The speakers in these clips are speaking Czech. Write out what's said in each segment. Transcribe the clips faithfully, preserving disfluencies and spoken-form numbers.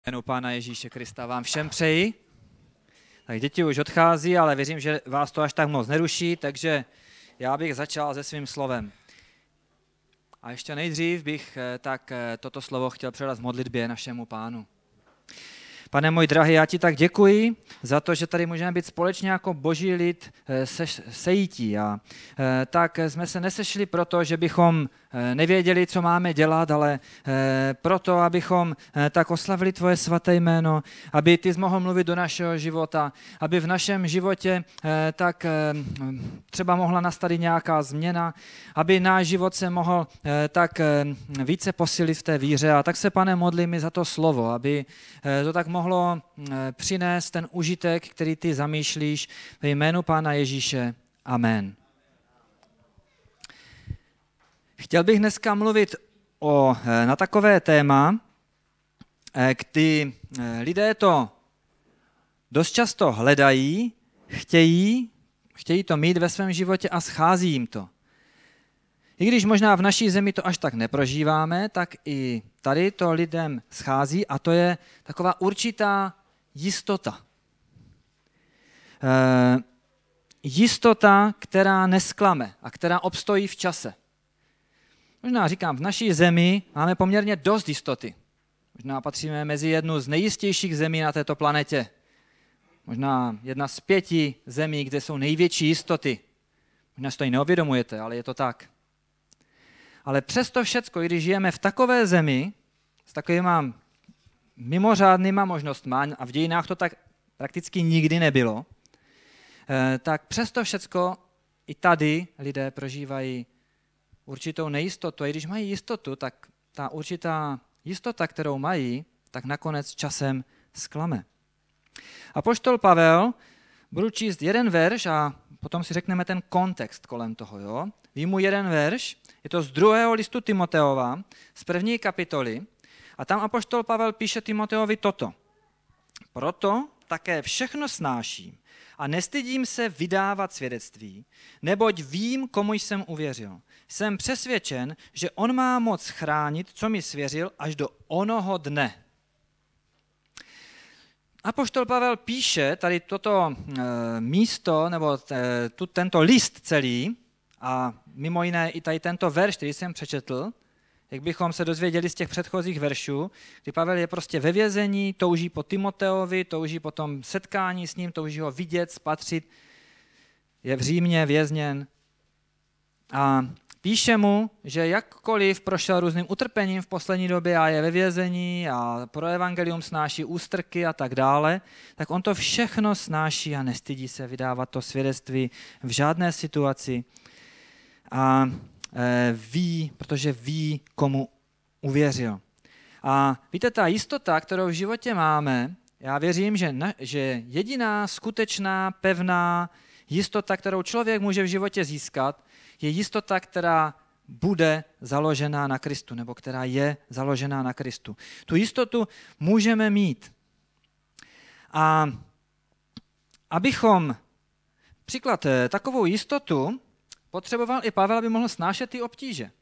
Jménu Pána Ježíše Krista vám všem přeji. Tak děti už odchází, ale věřím, že vás to až tak moc neruší, takže já bych začal se svým slovem. A ještě nejdřív bych tak toto slovo chtěl předat v modlitbě našemu Pánu. Pane můj drahý, já ti tak děkuji za to, že tady můžeme být společně jako boží lid se, sejítí. A tak jsme se nesešli proto, že bychom nevěděli, co máme dělat, ale proto, abychom tak oslavili tvoje svaté jméno, aby ty jsi mohl mluvit do našeho života, aby v našem životě tak třeba mohla nastat nějaká změna, aby náš život se mohl tak více posílit v té víře. A tak se, Pane, modlím za to slovo, aby to tak mohlo mohlo přinést ten užitek, který ty zamýšlíš ve jménu Pána Ježíše. Amen. Chtěl bych dneska mluvit o, na takové téma, kdy lidé to dost často hledají, chtějí, chtějí to mít ve svém životě a schází jim to. I když možná v naší zemi to až tak neprožíváme, tak i tady to lidem schází a to je taková určitá jistota. E, jistota, která nesklame a která obstojí v čase. Možná říkám, v naší zemi máme poměrně dost jistoty. Možná patříme mezi jednu z nejistějších zemí na této planetě. Možná jedna z pěti zemí, kde jsou největší jistoty. Možná si to i neuvědomujete, ale je to tak. Ale přesto všecko, i když žijeme v takové zemi, s takovýma mimořádnýma možnostma, a v dějinách to tak prakticky nikdy nebylo, tak přesto všecko i tady lidé prožívají určitou nejistotu. A i když mají jistotu, tak ta určitá jistota, kterou mají, tak nakonec časem zklame. Apoštol Pavel, budu číst jeden verš a potom si řekneme ten kontext kolem toho. Jo? Výjmu jeden verš, je to z druhého listu Timoteova, z první kapitoly, a tam apoštol Pavel píše Timoteovi toto. Proto také všechno snáším a nestydím se vydávat svědectví, neboť vím, komu jsem uvěřil. Jsem přesvědčen, že on má moc chránit, co mi svěřil, až do onoho dne. Apoštol Pavel píše tady toto e, místo, nebo t, tu, tento list celý, a mimo jiné i tady tento verš, který jsem přečetl, jak bychom se dozvěděli z těch předchozích veršů, kdy Pavel je prostě ve vězení, touží po Timoteovi, touží po tom setkání s ním, touží ho vidět, spatřit, je v Římě vězněn. A píše mu, že jakkoliv prošel různým utrpením v poslední době a je ve vězení a pro evangelium snáší ústrky a tak dále, tak on to všechno snáší a nestydí se vydávat to svědectví v žádné situaci. A e, ví, protože ví, komu uvěřil. A víte, ta jistota, kterou v životě máme, já věřím, že, na, že jediná skutečná, pevná jistota, kterou člověk může v životě získat, je jistota, která bude založená na Kristu, nebo která je založená na Kristu. Tu jistotu můžeme mít. A abychom příklad takovou jistotu potřeboval i Pavel, aby mohl snášet ty obtíže.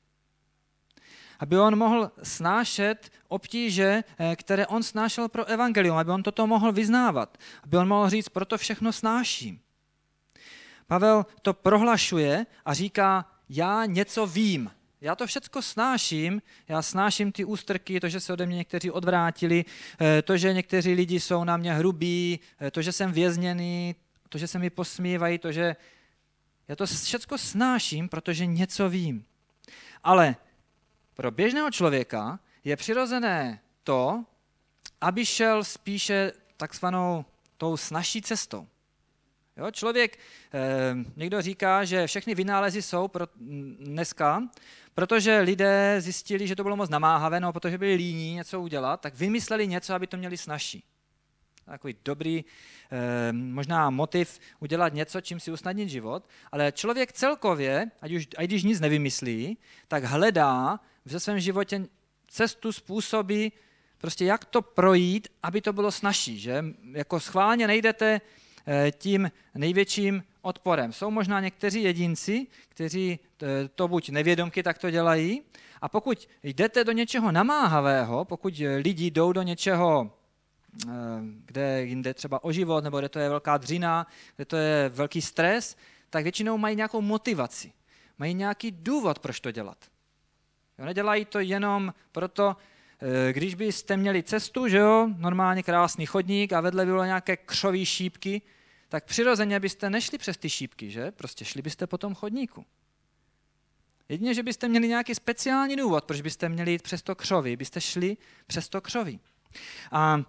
Aby on mohl snášet obtíže, které on snášel pro evangelium, aby on toto mohl vyznávat. Aby on mohl říct, proto všechno snáším. Pavel to prohlašuje a říká, já něco vím. Já to všecko snáším, já snáším ty ústrky, to, že se ode mě někteří odvrátili, to, že někteří lidi jsou na mě hrubí, to, že jsem vězněný, to, že se mi posmívají, to, že já to všecko snáším, protože něco vím. Ale pro běžného člověka je přirozené to, aby šel spíše takzvanou tou snazší cestou. Jo, člověk, eh, někdo říká, že všechny vynálezy jsou pro, dneska, protože lidé zjistili, že to bylo moc namáhavé, no, protože byli líní něco udělat, tak vymysleli něco, aby to měli snazší. Takový dobrý eh, možná motiv udělat něco, čím si usnadnit život, ale člověk celkově, ať už, ať když nic nevymyslí, tak hledá ve svém životě cestu, způsoby, prostě jak to projít, aby to bylo snazší, že? Jako schválně nejdete eh, tím největším odporem. Jsou možná někteří jedinci, kteří to buď nevědomky tak to dělají, a pokud jdete do něčeho namáhavého, pokud lidi jdou do něčeho kde jinde třeba o život, nebo kde to je velká dřina, kde to je velký stres, tak většinou mají nějakou motivaci. Mají nějaký důvod, proč to dělat. Jo, nedělají to jenom proto, když byste měli cestu, že jo, normálně krásný chodník a vedle bylo nějaké křoví šípky, tak přirozeně byste nešli přes ty šípky, že? Prostě šli byste po tom chodníku. Jedině, že byste měli nějaký speciální důvod, proč byste měli jít přes to křoví, byste šli přes to křoví. A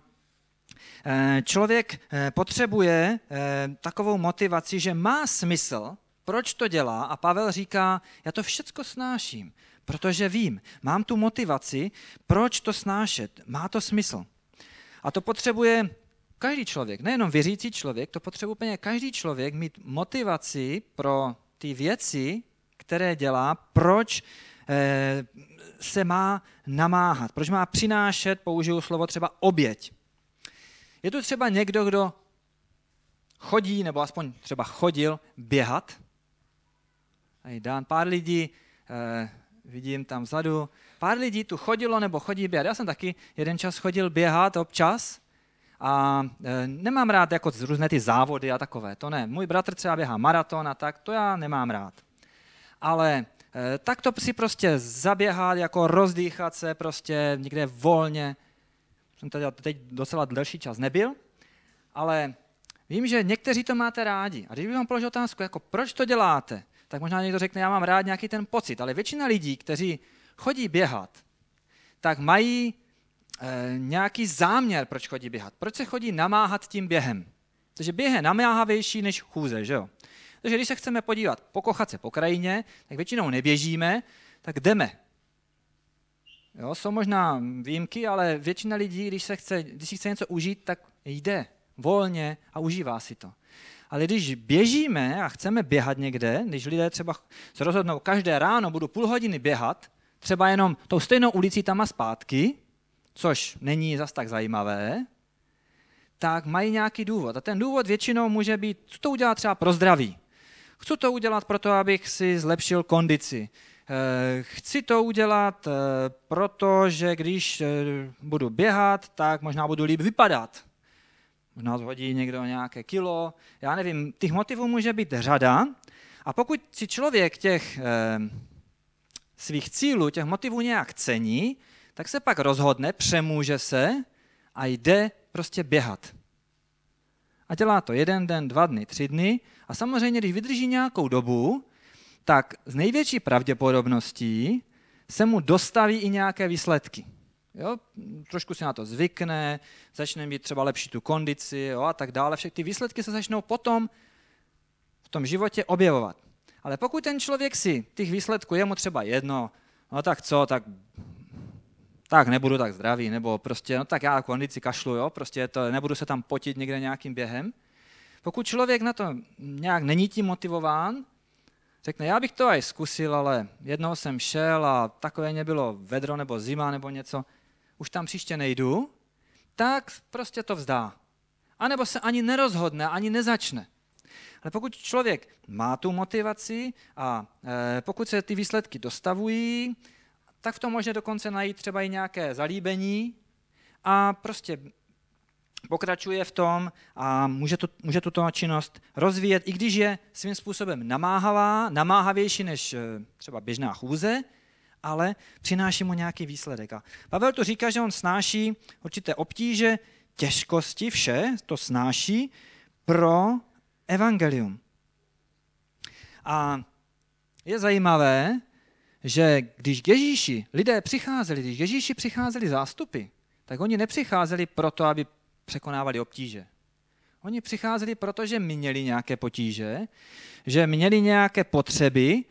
člověk potřebuje takovou motivaci, že má smysl, proč to dělá, a Pavel říká, já to všecko snáším, protože vím, mám tu motivaci, proč to snášet, má to smysl. A to potřebuje každý člověk, nejenom věřící člověk, to potřebuje úplně každý člověk mít motivaci pro ty věci, které dělá, proč eh, se má namáhat, proč má přinášet, použiju slovo třeba oběť. Je tu třeba někdo, kdo chodí, nebo aspoň třeba chodil běhat. Tady dán pár lidí, eh, vidím tam vzadu, pár lidí tu chodilo nebo chodí běhat. Já jsem taky jeden čas chodil běhat občas a e, nemám rád jako různé ty závody a takové, to ne. Můj bratr třeba běhá maraton a tak, to já nemám rád. Ale e, tak to si prostě zaběhat, jako rozdýchat se prostě někde volně. Jsem tady teď docela delší čas nebyl, ale vím, že někteří to máte rádi. A když bych vám položil otázku, jako proč to děláte, tak možná někdo řekne, já mám rád nějaký ten pocit, ale většina lidí, kteří chodí běhat, tak mají e, nějaký záměr, proč chodí běhat. Proč se chodí namáhat tím během? Takže běh je namáhavější než chůze, že jo? Takže když se chceme podívat, pokochat se po krajině, tak většinou neběžíme, tak jdeme. Jo, jsou možná výjimky, ale většina lidí, když, se chce, když si chce něco užít, tak jde volně a užívá si to. Ale když běžíme a chceme běhat někde, když lidé třeba se rozhodnou, každé ráno budu půl hodiny běhat, třeba jenom tou stejnou ulicí tam a zpátky, což není zas tak zajímavé, tak mají nějaký důvod. A ten důvod většinou může být, chci to udělat třeba pro zdraví. Chci to udělat proto, abych si zlepšil kondici. Chci to udělat proto, že když budu běhat, tak možná budu líp vypadat. Možná zhodí někdo nějaké kilo, já nevím, těch motivů může být řada. A pokud si člověk těch eh, svých cílů, těch motivů nějak cení, tak se pak rozhodne, přemůže se a jde prostě běhat. A dělá to jeden den, dva dny, tři dny a samozřejmě, když vydrží nějakou dobu, tak z největší pravděpodobností se mu dostaví i nějaké výsledky. Jo, trošku si na to zvykne, začne mít třeba lepší tu kondici, jo, a tak dále. Všechny ty výsledky se začnou potom v tom životě objevovat. Ale pokud ten člověk si těch výsledků je mu třeba jedno, no tak co, tak, tak nebudu tak zdravý, nebo prostě, no tak já kondici kašlu, jo, prostě to, nebudu se tam potit někde nějakým během. Pokud člověk na to nějak není tím motivován, řekne, já bych to aj zkusil, ale jednou jsem šel a takové nebylo vedro nebo zima nebo něco, už tam příště nejdu, tak prostě to vzdá. A nebo se ani nerozhodne, ani nezačne. Ale pokud člověk má tu motivaci a e, pokud se ty výsledky dostavují, tak v tom může dokonce najít třeba i nějaké zalíbení a prostě pokračuje v tom a může, tu, může tuto činnost rozvíjet, i když je svým způsobem namáhavá, namáhavější než třeba běžná chůze, ale přináší mu nějaký výsledek. A Pavel tu říká, že on snáší určité obtíže, těžkosti, vše to snáší pro evangelium. A je zajímavé, že když k Ježíši lidé přicházeli, když k Ježíši přicházeli zástupy, tak oni nepřicházeli proto, aby překonávali obtíže. Oni přicházeli, protože měli nějaké potíže, že měli nějaké potřeby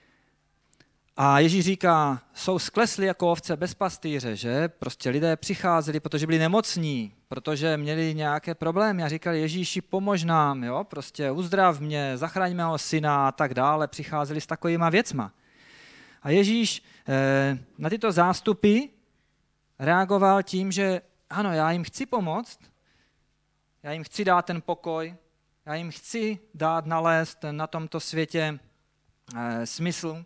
a Ježíš říká, jsou sklesli jako ovce bez pastýře, že prostě lidé přicházeli, protože byli nemocní, protože měli nějaké problémy a říkali, Ježíši, pomož nám, jo, prostě uzdrav mě, zachraň mého syna a tak dále, přicházeli s takovýma věcma. A Ježíš eh, na tyto zástupy reagoval tím, že ano, já jim chci pomoct, já jim chci dát ten pokoj, já jim chci dát nalézt na tomto světě e, smysl.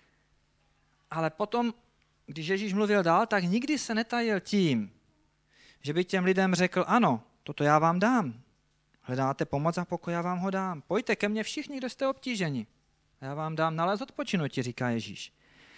Ale potom, když Ježíš mluvil dál, tak nikdy se netajil tím, že by těm lidem řekl, ano, toto já vám dám. Hledáte pomoc a pokoj, já vám ho dám. Pojďte ke mně všichni, kdo jste obtíženi. Já vám dám nalézt odpočinutí, říká Ježíš.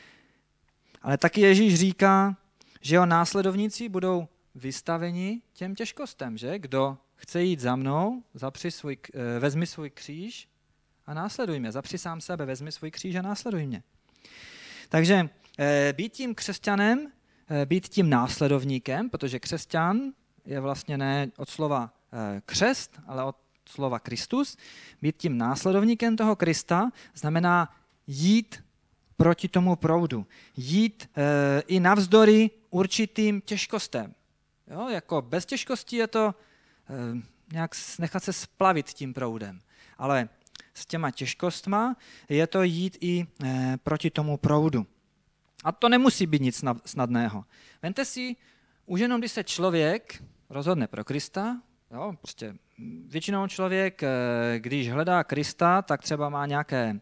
Ale taky Ježíš říká, že jeho následovníci budou vystaveni těm těžkostem, že? Kdo chce jít za mnou, zapři svůj, vezmi svůj kříž a následuj mě. Zapři sám sebe, vezmi svůj kříž a následuj mě. Takže být tím křesťanem, být tím následovníkem, protože křesťan je vlastně ne od slova křest, ale od slova Kristus. Být tím následovníkem toho Krista znamená jít proti tomu proudu. Jít e, i navzdory určitým těžkostem. Jo, jako bez těžkostí je to e, nějak nechat se splavit tím proudem. Ale s těma těžkostma je to jít i e, proti tomu proudu. A to nemusí být nic snadného. Vemte si, už jenom když se člověk rozhodne pro Krista, jo, prostě většinou člověk, když hledá Krista, tak třeba má nějaké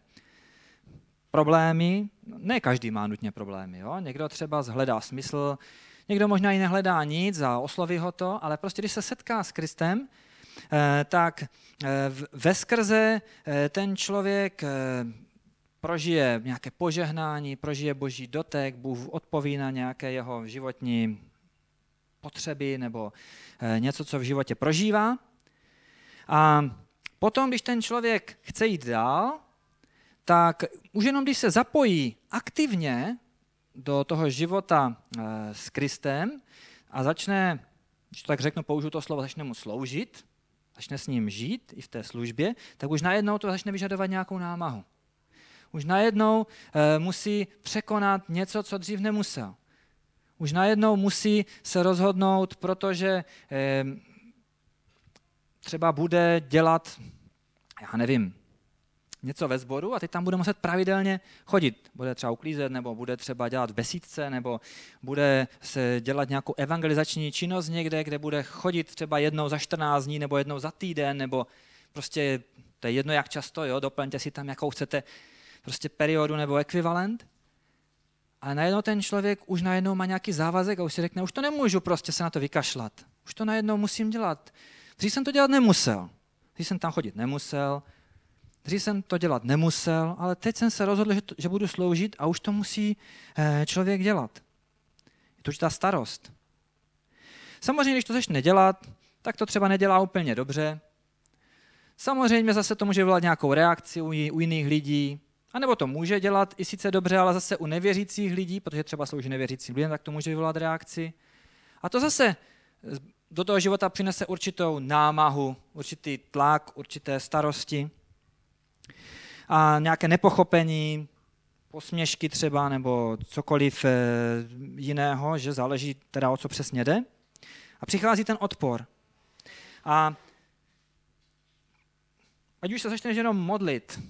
problémy. Ne každý má nutně problémy. Jo? Někdo třeba hledá smysl, někdo možná i nehledá nic a osloví ho to, ale prostě když se setká s Kristem, tak veskrze ten člověk prožije nějaké požehnání, prožije boží dotek, Bůh odpoví na nějaké jeho životní potřeby nebo něco, co v životě prožívá. A potom, když ten člověk chce jít dál, tak už jenom když se zapojí aktivně do toho života s Kristem a začne, když to tak řeknu, použiju to slovo, začne mu sloužit, začne s ním žít i v té službě, tak už najednou to začne vyžadovat nějakou námahu. Už najednou e, musí překonat něco, co dřív nemusel. Už najednou musí se rozhodnout, protože e, třeba bude dělat, já nevím, něco ve sboru a teď tam bude muset pravidelně chodit. Bude třeba uklízet, nebo bude třeba dělat v besídce, nebo bude se dělat nějakou evangelizační činnost někde, kde bude chodit třeba jednou za čtrnáct dní, nebo jednou za týden, nebo prostě, to je jedno jak často, jo, doplňte si tam, jakou chcete prostě periodu nebo ekvivalent. Ale najednou ten člověk už najednou má nějaký závazek a už si řekne, už to nemůžu prostě se na to vykašlat. Už to najednou musím dělat. Dřív jsem to dělat nemusel. Dřív jsem tam chodit nemusel. Dřív jsem to dělat nemusel, ale teď jsem se rozhodl, že, to, že budu sloužit a už to musí eh, člověk dělat. Je to určitá starost. Samozřejmě, když to začne dělat, tak to třeba nedělá úplně dobře. Samozřejmě zase to může vyvolat nějakou reakci u, u jiných lidí, anebo to může dělat i sice dobře, ale zase u nevěřících lidí, protože třeba slouží nevěřícím lidem, tak to může vyvolat reakci. A to zase do toho života přinese určitou námahu, určitý tlak, určité starosti a nějaké nepochopení, posměšky třeba nebo cokoliv jiného, že záleží teda o co přesně jde. A přichází ten odpor. A ať už se začneš jenom modlit,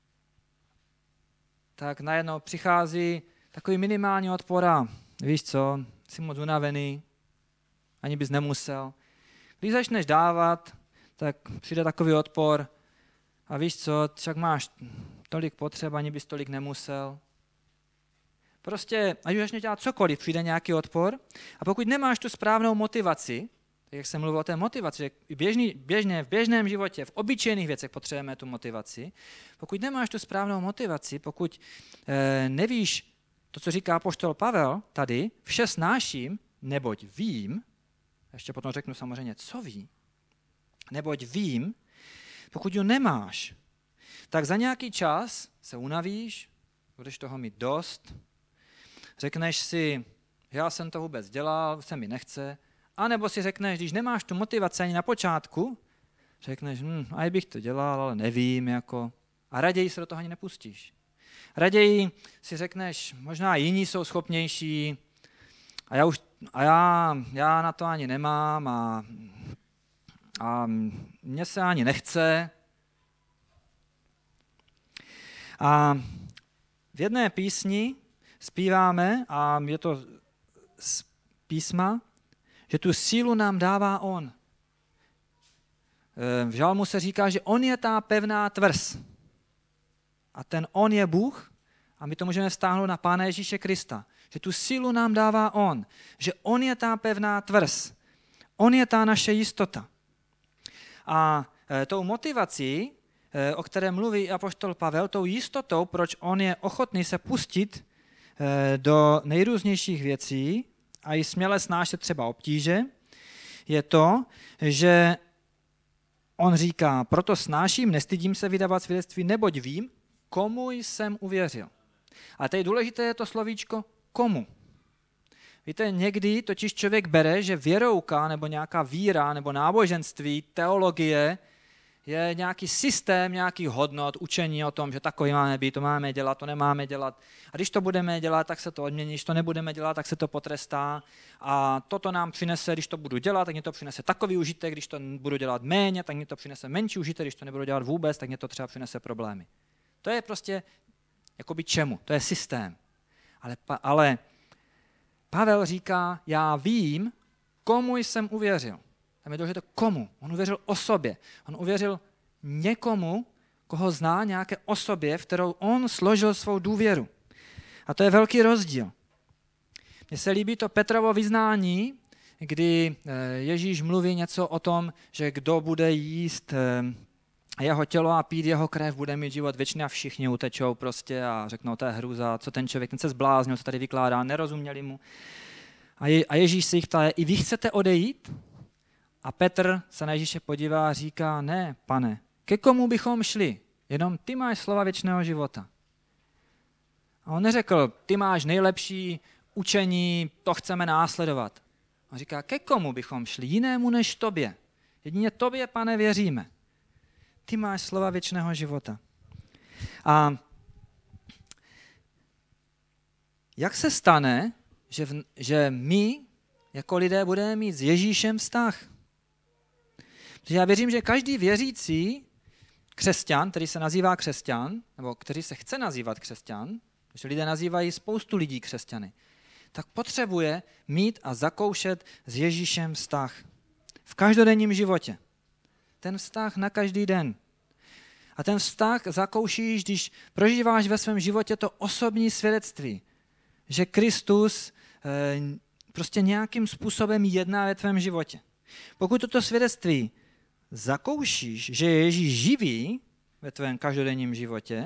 tak najednou přichází takový minimální odpor a víš co, jsi moc unavený, ani bys nemusel. Když začneš dávat, tak přijde takový odpor a víš co, však máš tolik potřeb, ani bys tolik nemusel. Prostě, ať už začneš dělat cokoliv, přijde nějaký odpor a pokud nemáš tu správnou motivaci, tak jak jsem mluvil o té motivaci, že běžný, běžně, v běžném životě, v obyčejných věcech potřebujeme tu motivaci, pokud nemáš tu správnou motivaci, pokud eh, nevíš to, co říká apoštol Pavel tady, vše snáším, neboť vím, ještě potom řeknu samozřejmě, co ví, neboť vím, pokud ji nemáš, tak za nějaký čas se unavíš, budeš toho mít dost, řekneš si, já jsem to vůbec dělal, se mi nechce, anebo si řekneš, když nemáš tu motivaci ani na počátku, řekneš, hm, aj bych to dělal, ale nevím, jako, a raději se do toho ani nepustíš. Raději si řekneš, možná jiní jsou schopnější a já, už, a já, já na to ani nemám a, a mně se ani nechce. A v jedné písni zpíváme, a je to z písma, že tu sílu nám dává on. V žalmu se říká, že on je ta pevná tvrz. A ten on je Bůh a my to můžeme vztáhnout na Pána Ježíše Krista. Že tu sílu nám dává on. Že on je ta pevná tvrz. On je ta naše jistota. A tou motivací, o které mluví apoštol Pavel, tou jistotou, proč on je ochotný se pustit do nejrůznějších věcí a i směle snášet třeba obtíže, je to, že on říká, proto snáším, nestydím se vydávat svědectví, neboť vím, komu jsem uvěřil. A tady důležité je to slovíčko komu. Víte, někdy totiž člověk bere, že věrouka nebo nějaká víra nebo náboženství, teologie je nějaký systém nějaký hodnot, učení o tom, že takový máme být, to máme dělat, to nemáme dělat. A když to budeme dělat, tak se to odmění, když to nebudeme dělat, tak se to potrestá. A toto nám přinese, když to budu dělat, tak mě to přinese takový užitek, když to budu dělat méně, tak mě to přinese menší užitek, když to nebudu dělat vůbec, tak mě to třeba přinese problémy. To je prostě jakoby čemu, to je systém. Ale, ale Pavel říká, já vím, komu jsem uvěřil. Tam je důležité komu. On uvěřil osobě. On uvěřil někomu, koho zná, nějaké osobě, v kterou on složil svou důvěru. A to je velký rozdíl. Mně se líbí to Petrovo vyznání, kdy Ježíš mluví něco o tom, že kdo bude jíst jeho tělo a pít jeho krev, bude mít život věčný a všichni utečou prostě a řeknou, to je hrůza, co ten člověk, ten se zbláznil, co tady vykládá, nerozuměli mu. A, je, a Ježíš se jich ptá, i vy chcete odejít? A Petr se na Ježíše podívá a říká, ne, pane, ke komu bychom šli? Jenom ty máš slova věčného života. A on neřekl, ty máš nejlepší učení, to chceme následovat. On říká, ke komu bychom šli? Jinému než tobě. Jedině tobě, pane, věříme. Ty máš slova věčného života. A jak se stane, že, v, že my jako lidé budeme mít s Ježíšem vztah? Protože já věřím, že každý věřící křesťan, který se nazývá křesťan, nebo který se chce nazývat křesťan, že lidé nazývají spoustu lidí křesťany, tak potřebuje mít a zakoušet s Ježíšem vztah. V každodenním životě. Ten vztah na každý den. A ten vztah zakoušíš, když prožíváš ve svém životě to osobní svědectví, že Kristus eh, prostě nějakým způsobem jedná ve tvém životě. Pokud toto svědectví zakoušíš, že je Ježíš živý ve tvém každodenním životě,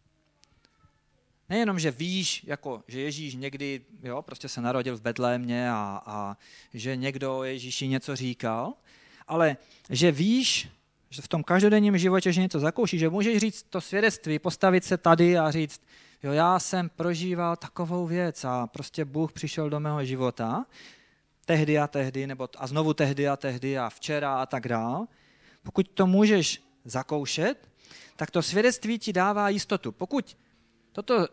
nejenom, že víš, jako, že Ježíš někdy jo, prostě se narodil v Betlémě a, a že někdo o Ježíši něco říkal, ale že víš, že v tom každodenním životě, že něco zakoušíš, že můžeš říct to svědectví, postavit se tady a říct, jo, já jsem prožíval takovou věc a prostě Bůh přišel do mého života, tehdy a tehdy, nebo a znovu tehdy a tehdy a včera a tak dál. Pokud to můžeš zakoušet, tak to svědectví ti dává jistotu. Pokud toto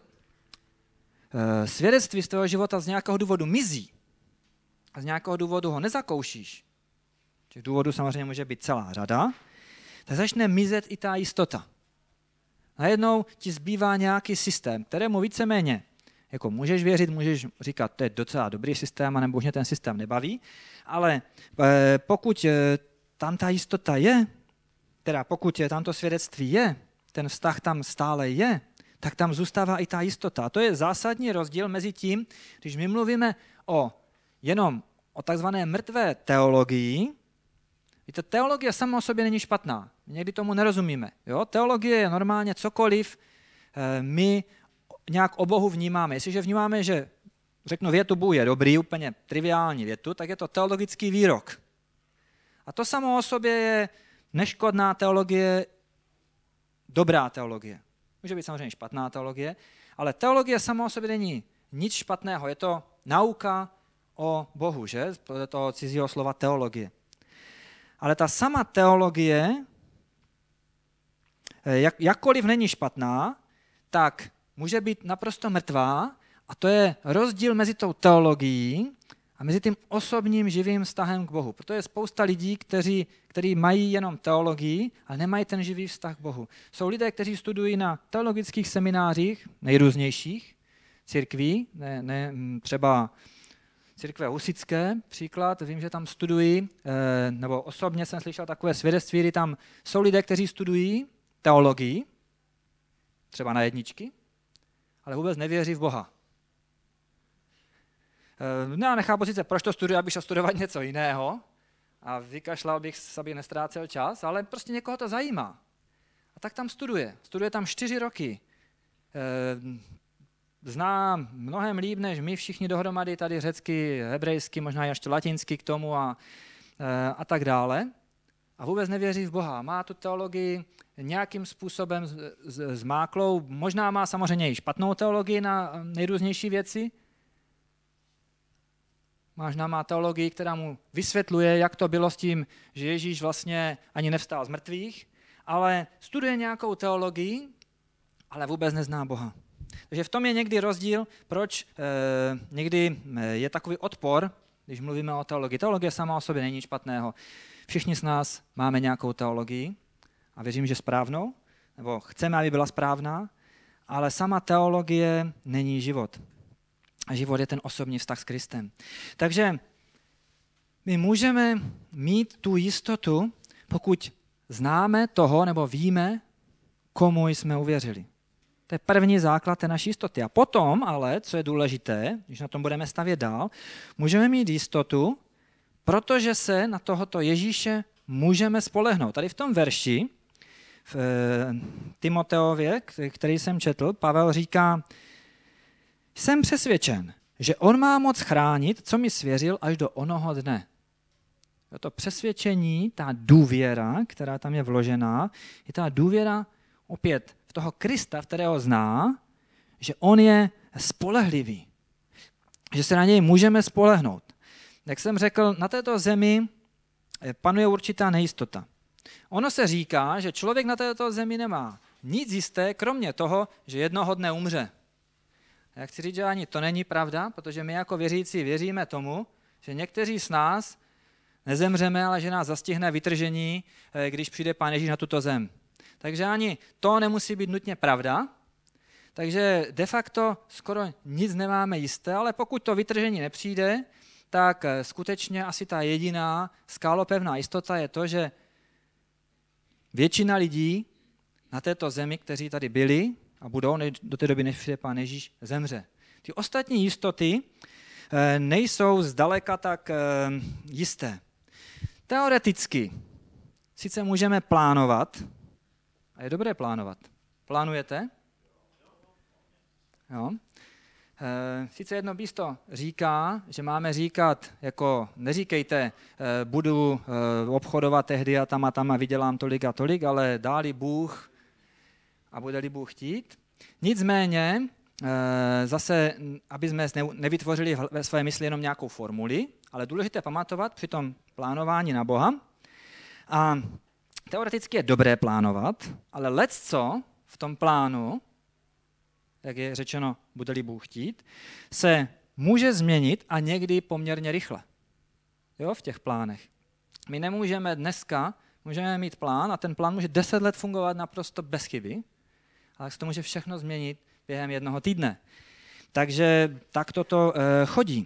e, svědectví z tvého života z nějakého důvodu mizí a z nějakého důvodu ho nezakoušíš, těch důvodů samozřejmě může být celá řada, tak začne mizet i ta jistota. Najednou ti zbývá nějaký systém, kterému víceméně jako můžeš věřit, můžeš říkat, to je docela dobrý systém, a nebo už mě ten systém nebaví, ale e, pokud e, tam ta jistota je, teda pokud je tam to svědectví je, ten vztah tam stále je, tak tam zůstává i ta jistota. A to je zásadní rozdíl mezi tím, když my mluvíme o jenom o takzvané mrtvé teologii. Víte, teologie sama o sobě není špatná. Někdy tomu nerozumíme. Jo? Teologie je normálně cokoliv e, my nějak o Bohu vnímáme. Jestliže vnímáme, že řeknu větu Bůh je dobrý, úplně triviální větu, tak je to teologický výrok. A to samo o sobě je neškodná teologie, dobrá teologie. Může být samozřejmě špatná teologie, ale teologie sama o sobě není nic špatného. Je to nauka o Bohu, že? Podle toho cizího slova teologie. Ale ta sama teologie, jak, jakkoliv není špatná, tak může být naprosto mrtvá a to je rozdíl mezi tou teologií a mezi tím osobním živým vztahem k Bohu. Proto je spousta lidí, kteří, kteří mají jenom teologii, ale nemají ten živý vztah k Bohu. Jsou lidé, kteří studují na teologických seminářích, nejrůznějších církví, ne, ne, třeba církve husitské, příklad, vím, že tam studují, nebo osobně jsem slyšel takové svědectví, kdy tam jsou lidé, kteří studují teologii, třeba na jedničky, ale vůbec nevěří v Boha. No, já nechápu sice, proč to studuje, aby šel studovat něco jiného, a vykašlal bych, aby nestrácel čas, ale prostě někoho to zajímá. A tak tam studuje. Studuje tam čtyři roky. E, zná mnohem líp než my všichni dohromady, tady řecky, hebrejsky, možná ještě latinsky k tomu a, e, a tak dále. A vůbec nevěří v Boha. Má tu teologii nějakým způsobem zmáklou, možná má samozřejmě i špatnou teologii na nejrůznější věci. Možná má teologii, která mu vysvětluje, jak to bylo s tím, že Ježíš vlastně ani nevstal z mrtvých, ale studuje nějakou teologii, ale vůbec nezná Boha. Takže v tom je někdy rozdíl, proč e, někdy je takový odpor, když mluvíme o teologii. Teologie sama o sobě není nic špatného. Všichni z nás máme nějakou teologii a věřím, že správnou, nebo chceme, aby byla správná, ale sama teologie není život. A život je ten osobní vztah s Kristem. Takže my můžeme mít tu jistotu, pokud známe toho nebo víme, komu jsme uvěřili. To je první základ té naší jistoty. A potom ale, co je důležité, když na tom budeme stavět dál, můžeme mít jistotu, protože se na tohoto Ježíše můžeme spolehnout. Tady v tom verši, v Timoteově, který jsem četl, Pavel říká, jsem přesvědčen, že on má moc chránit, co mi svěřil až do onoho dne. To přesvědčení, ta důvěra, která tam je vložená, je ta důvěra opět v toho Krista, kterého zná, že on je spolehlivý, že se na něj můžeme spolehnout. Jak jsem řekl, na této zemi panuje určitá nejistota. Ono se říká, že člověk na této zemi nemá nic jisté, kromě toho, že jednoho dne umře. Já chci říct, že ani to není pravda, protože my jako věřící věříme tomu, že někteří z nás nezemřeme, ale že nás zastihne vytržení, když přijde Pán Ježíš na tuto zem. Takže ani to nemusí být nutně pravda, takže de facto skoro nic nemáme jisté, ale pokud to vytržení nepřijde, tak skutečně asi ta jediná skálopevná jistota je to, že většina lidí na této zemi, kteří tady byli a budou do té doby, než přijde Pán Ježíš, zemře. Ty ostatní jistoty nejsou zdaleka tak jisté. Teoreticky sice můžeme plánovat, a je dobré plánovat. Plánujete? Jo. Sice jedno místo říká, že máme říkat, jako neříkejte, budu obchodovat tehdy a tam a tam a vydělám tolik a tolik, ale dá-li Bůh a bude-li Bůh chtít. Nicméně, zase, aby jsme nevytvořili ve své mysli jenom nějakou formuli, ale důležité pamatovat při tom plánování na Boha. A teoreticky je dobré plánovat, ale lecco v tom plánu, jak je řečeno, bude-li Bůh chtít, se může změnit a někdy poměrně rychle. Jo, v těch plánech. My nemůžeme dneska, můžeme mít plán a ten plán může deset let fungovat naprosto bez chyby, ale se to může všechno změnit během jednoho týdne. Takže tak toto e, chodí.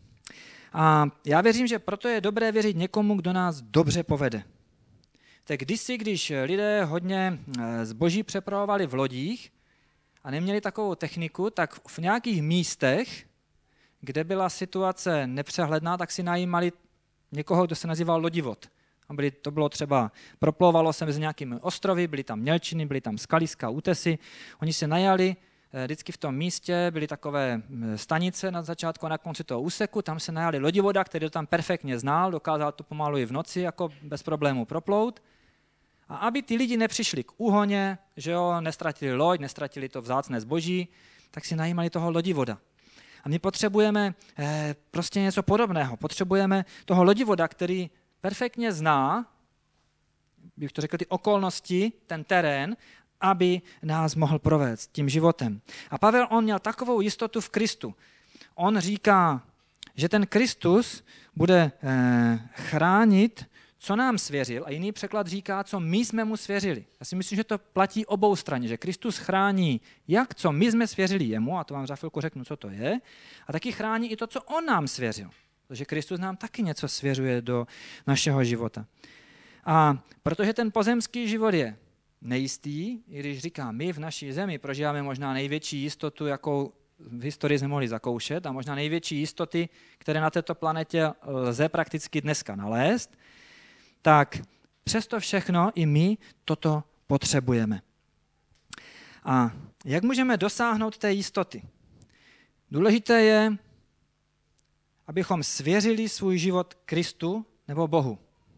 A já věřím, že proto je dobré věřit někomu, kdo nás dobře povede. Tak kdysi, když lidé hodně zboží přepravovali v lodích a neměli takovou techniku, tak v nějakých místech, kde byla situace nepřehledná, tak si najímali někoho, kdo se nazýval lodivod. A byli, to bylo třeba, proplouvalo se mezi nějakými ostrovy, byly tam mělčiny, byly tam skaliska, útesy. Oni se najali vždycky v tom místě, byly takové stanice na začátku a na konci toho úseku, tam se najali lodivoda, který to tam perfektně znal, dokázal to pomalu i v noci jako bez problémů proplout. A aby ty lidi nepřišli k úhoně, že jo, nestratili loď, nestratili to vzácné zboží, tak si najímali toho lodivoda. A my potřebujeme eh, prostě něco podobného. Potřebujeme toho lodivoda, který perfektně zná, bych to řekl, ty okolnosti, ten terén, aby nás mohl provést tím životem. A Pavel, on měl takovou jistotu v Kristu. On říká, že ten Kristus bude eh, chránit, co nám svěřil, a jiný překlad říká, co my jsme mu svěřili. Já si myslím, že to platí obou straně, že Kristus chrání jak co my jsme svěřili jemu, a to vám za chvilku řeknu, co to je, a taky chrání i to, co on nám svěřil. Protože Kristus nám taky něco svěřuje do našeho života. A protože ten pozemský život je nejistý, i když říkám, my v naší zemi prožíváme možná největší jistotu, jakou v historii jsme mohli zakoušet, a možná největší jistoty, které na této planetě lze prakticky dneska nalézt, tak přesto všechno i my toto potřebujeme. A jak můžeme dosáhnout té jistoty? Důležité je, abychom svěřili svůj život Kristu nebo Bohu.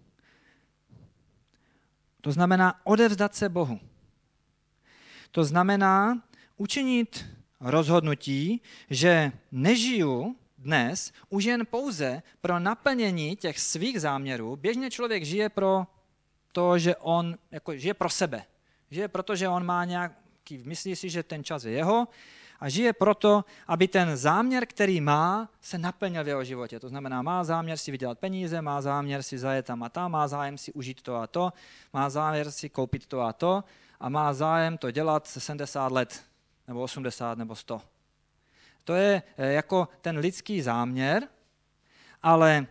To znamená odevzdat se Bohu. To znamená učinit rozhodnutí, že nežiju dnes už jen pouze pro naplnění těch svých záměrů. Běžně člověk žije pro to, že on jako žije pro sebe. Žije proto, že on má nějaký, myslí si, že ten čas je jeho a žije proto, aby ten záměr, který má, se naplnil v jeho životě. To znamená, má záměr si vydělat peníze, má záměr si zajet tam a tam, má zájem si užít to a to, má záměr si koupit to a to a má zájem to dělat se sedmdesát let, nebo osmdesát, nebo sto. To je jako ten lidský záměr, ale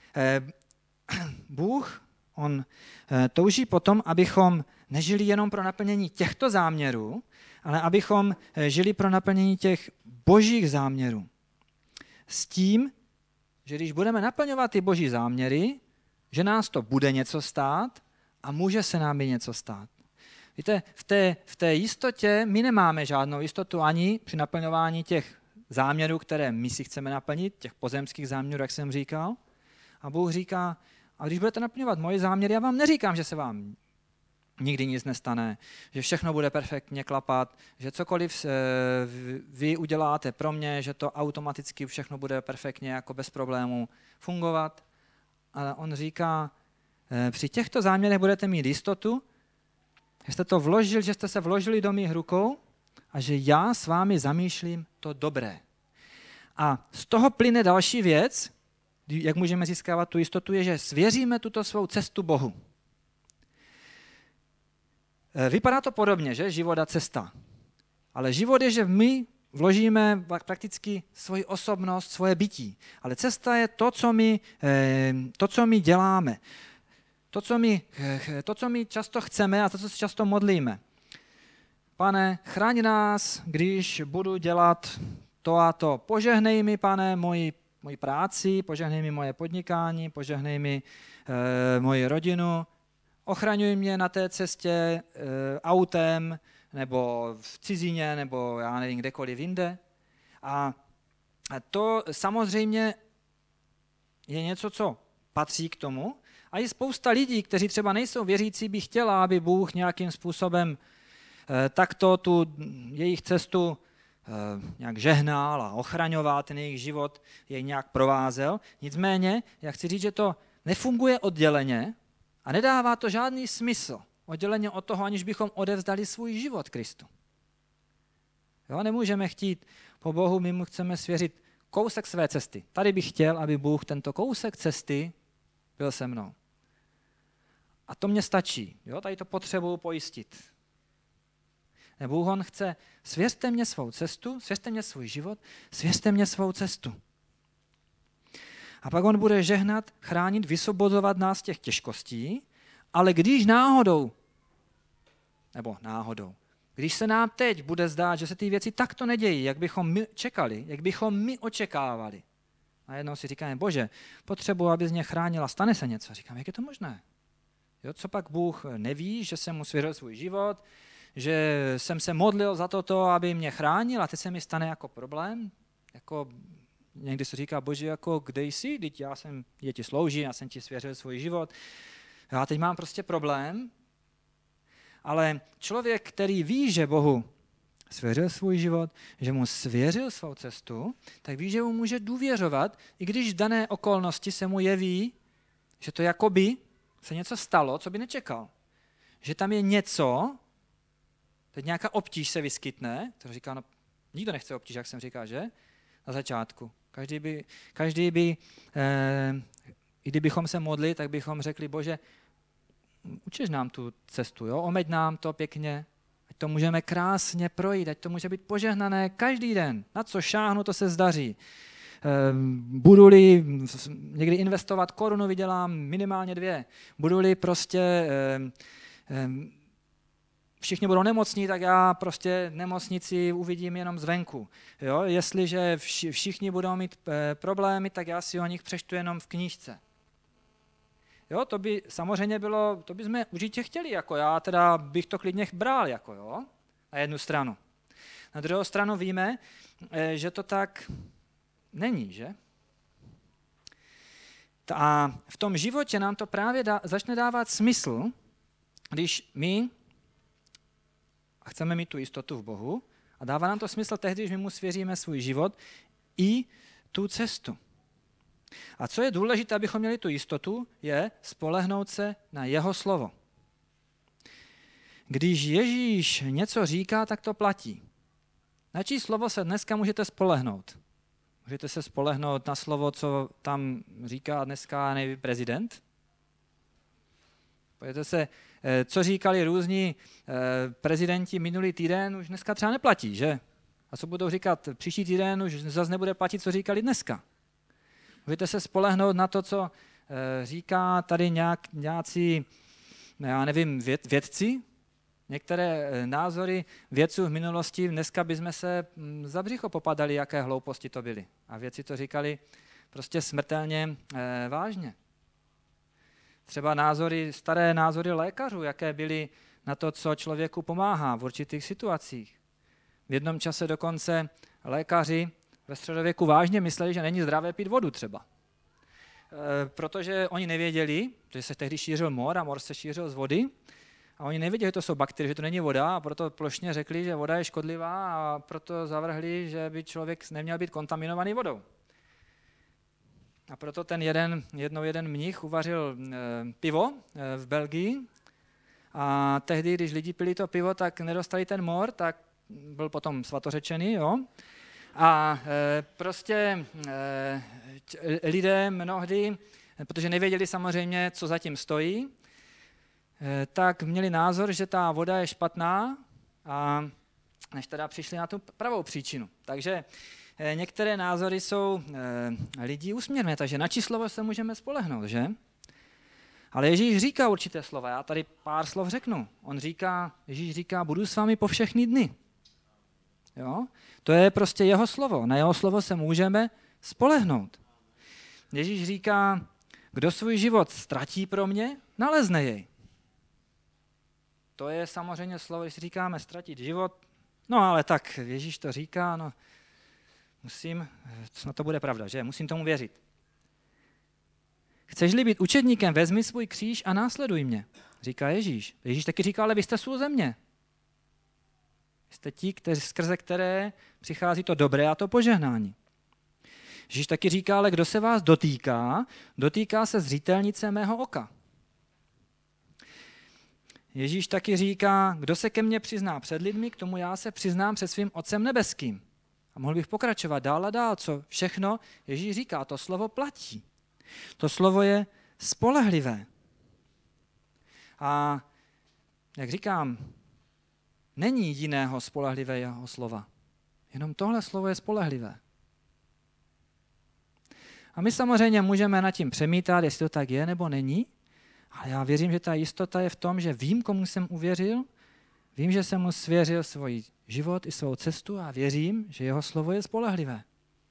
Bůh, on touží potom, abychom nežili jenom pro naplnění těchto záměrů, ale abychom žili pro naplnění těch božích záměrů. S tím, že když budeme naplňovat ty boží záměry, že nás to bude něco stát a může se nám i něco stát. Víte, v té, v té jistotě my nemáme žádnou jistotu ani při naplňování těch záměrů, které my si chceme naplnit, těch pozemských záměrů, jak jsem říkal. A Bůh říká, a když budete naplňovat moje záměry, já vám neříkám, že se vám nikdy nic nestane, že všechno bude perfektně klapat, že cokoliv vy uděláte pro mě, že to automaticky všechno bude perfektně jako bez problémů fungovat. Ale on říká, při těchto záměrech budete mít jistotu, že jste to vložil, že jste se vložili do mých rukou a že já s vámi zamýšlím to dobré. A z toho plyne další věc, jak můžeme získávat tu jistotu, je, že svěříme tuto svou cestu Bohu. Vypadá to podobně, že? Život a cesta. Ale život je, že my vložíme prakticky svoji osobnost, svoje bytí. Ale cesta je to, co my, to, co my děláme. To co, my, to, co my často chceme a to, co se často modlíme. Pane, chraň nás, když budu dělat to a to. Požehnej mi, Pane, moji, moji práci, požehnej mi moje podnikání, požehnej mi e, moji rodinu. Ochraňuj mě na té cestě e, autem, nebo v cizině, nebo já nevím, kdekoliv jinde. A to samozřejmě je něco, co patří k tomu. A je spousta lidí, kteří třeba nejsou věřící, by chtěla, aby Bůh nějakým způsobem e, takto tu jejich cestu e, nějak žehnal a ochraňoval, ten jejich život jej nějak provázel. Nicméně, já chci říct, že to nefunguje odděleně a nedává to žádný smysl odděleně od toho, aniž bychom odevzdali svůj život Kristu. Jo, nemůžeme chtít po Bohu, my mu chceme svěřit kousek své cesty. Tady bych chtěl, aby Bůh tento kousek cesty byl se mnou. A to mě stačí. Jo? Tady to potřebuji pojistit. Bůh on chce, svěřte mě svou cestu, svěřte mě svůj život, svěřte mě svou cestu. A pak on bude žehnat, chránit, vysvobozovat nás z těch těžkostí, ale když náhodou, nebo náhodou, když se nám teď bude zdát, že se ty věci takto nedějí, jak bychom my čekali, jak bychom my očekávali, a jednou si říkáme, Bože, potřebuji, abys mě chránila, stane se něco. Říkám, jak je to možné? Jo, co pak Bůh neví, že jsem mu svěřil svůj život, že jsem se modlil za toto, aby mě chránil a teď se mi stane jako problém? Jako někdy se říká, Bože, jako kde jsi? Teď já jsem, já ti sloužím, já jsem ti svěřil svůj život. Já teď mám prostě problém, ale člověk, který ví, že Bohu svěřil svůj život, že mu svěřil svou cestu, tak ví, že mu může důvěřovat, i když v dané okolnosti se mu jeví, že to jakoby se něco stalo, co by nečekal. Že tam je něco, teď nějaká obtíž se vyskytne, to říká, no nikdo nechce obtíž, jak jsem říkal, že? Na začátku. Každý by, každý by eh, i kdybychom se modli, tak bychom řekli, Bože, učeš nám tu cestu, jo? Omeď nám to pěkně, ať to můžeme krásně projít, ať to může být požehnané každý den. Na co šáhnu, to se zdaří. Budu-li někdy investovat korunu, vydělám minimálně dvě. Budu-li prostě všichni budou nemocní, tak já prostě nemocnici uvidím jenom zvenku. Jo? Jestliže všichni budou mít problémy, tak já si o nich přečtu jenom v knížce. Jo, to by samozřejmě bylo, to bychom určitě chtěli, jako já teda bych to klidně bral, jako jo, na jednu stranu. Na druhou stranu víme, že to tak není, že? A v tom životě nám to právě dá, začne dávat smysl, když my a chceme mít tu jistotu v Bohu a dává nám to smysl tehdy, když my mu svěříme svůj život i tu cestu. A co je důležité, abychom měli tu jistotu, je spolehnout se na jeho slovo. Když Ježíš něco říká, tak to platí. Na čí slovo se dneska můžete spolehnout? Můžete se spolehnout na slovo, co tam říká dneska nejvyšší prezident? Pojďte se, co říkali různí prezidenti minulý týden, už dneska třeba neplatí, že? A co budou říkat příští týden, už zase nebude platit, co říkali dneska. Můžete se spolehnout na to, co říká tady nějak, nějací, já nevím, věd, vědci. Některé názory vědců v minulosti, dneska bychom se za břicho popadali, jaké hlouposti to byly. A vědci to říkali prostě smrtelně eh, vážně. Třeba názory, staré názory lékařů, jaké byly na to, co člověku pomáhá v určitých situacích. V jednom čase dokonce lékaři ve středověku vážně mysleli, že není zdravé pít vodu třeba. E, protože oni nevěděli, že se tehdy šířil mor a mor se šířil z vody, a oni nevěděli, že to jsou bakterie, že to není voda, a proto plošně řekli, že voda je škodlivá a proto zavrhli, že by člověk neměl být kontaminovaný vodou. A proto ten jeden, jednou jeden mnich uvařil e, pivo e, v Belgii a tehdy, když lidi pili to pivo, tak nedostali ten mor, tak byl potom svatořečený, jo. A e, prostě e, lidé mnohdy, protože nevěděli samozřejmě, co zatím stojí, e, tak měli názor, že ta voda je špatná, a než teda přišli na tu pravou příčinu. Takže e, některé názory jsou e, lidí úsměvné, takže na čí slovo se můžeme spolehnout, že? Ale Ježíš říká určité slova, já tady pár slov řeknu. On říká, Ježíš říká, budu s vámi po všechny dny. Jo? To je prostě jeho slovo. Na jeho slovo se můžeme spolehnout. Ježíš říká, kdo svůj život ztratí pro mě, nalezne jej. To je samozřejmě slovo, když říkáme ztratit život, no ale tak Ježíš to říká, no musím, no to bude pravda, že? Musím tomu věřit. Chceš-li být učedníkem, vezmi svůj kříž a následuj mě, říká Ježíš. Ježíš taky říká, ale vy jste sůl země. Jste ti, kteří, skrze které přichází to dobré a to požehnání. Ježíš taky říká, ale kdo se vás dotýká, dotýká se zřetelnice mého oka. Ježíš taky říká, kdo se ke mně přizná před lidmi, k tomu já se přiznám před svým Otcem nebeským. A mohl bych pokračovat dál a dál, co všechno Ježíš říká, to slovo platí. To slovo je spolehlivé. A jak říkám, není jiného spolehlivého slova. Jenom tohle slovo je spolehlivé. A my samozřejmě můžeme nad tím přemítat, jestli to tak je nebo není, ale já věřím, že ta jistota je v tom, že vím, komu jsem uvěřil, vím, že jsem mu svěřil svůj život i svou cestu a věřím, že jeho slovo je spolehlivé.